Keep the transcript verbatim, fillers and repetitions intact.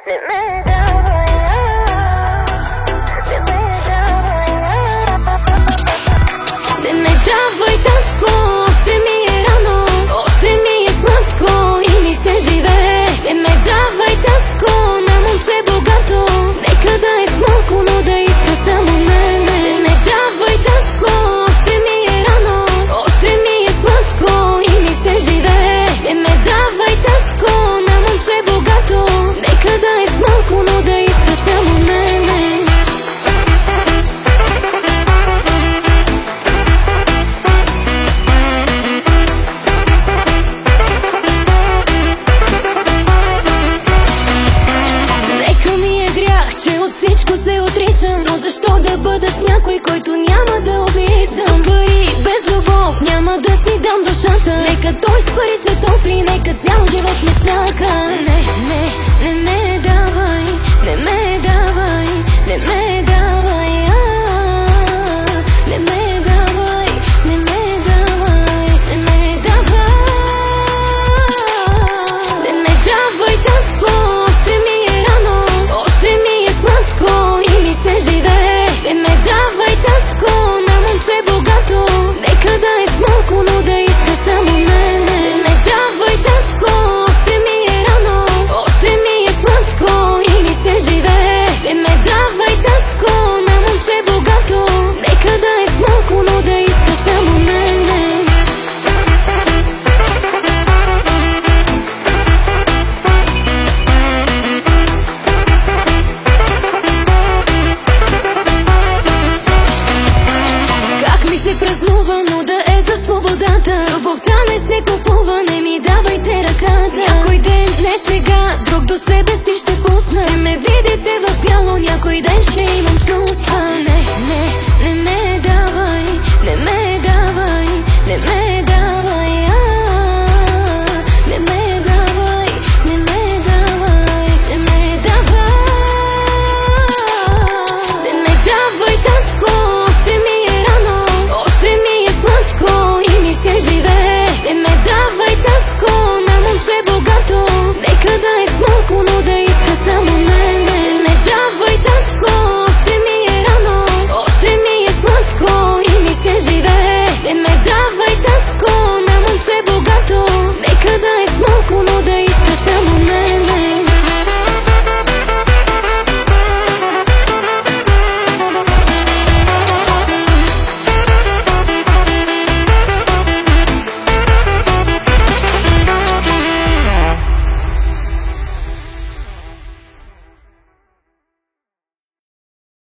Не ме давай, не ме давай, не ме давай, татко, още ми е рано, още ми е сладко и ми се живее. Не ме давай, татко, на момче богато, нека да е смалко, но да иска само мене. Не ме давай, татко, още ми е рано, още ми е сладко и ми се живее. Не ме давай, татко, на момче богато, нека да е смалко, но да иска само мене. Нека ми е грях, че от всичко се отричам, но защо да бъда с някой, който няма да обичам? Съм пари без любов, няма да си дам душата. Нека той с пари се топли, нека цял живот ме чака.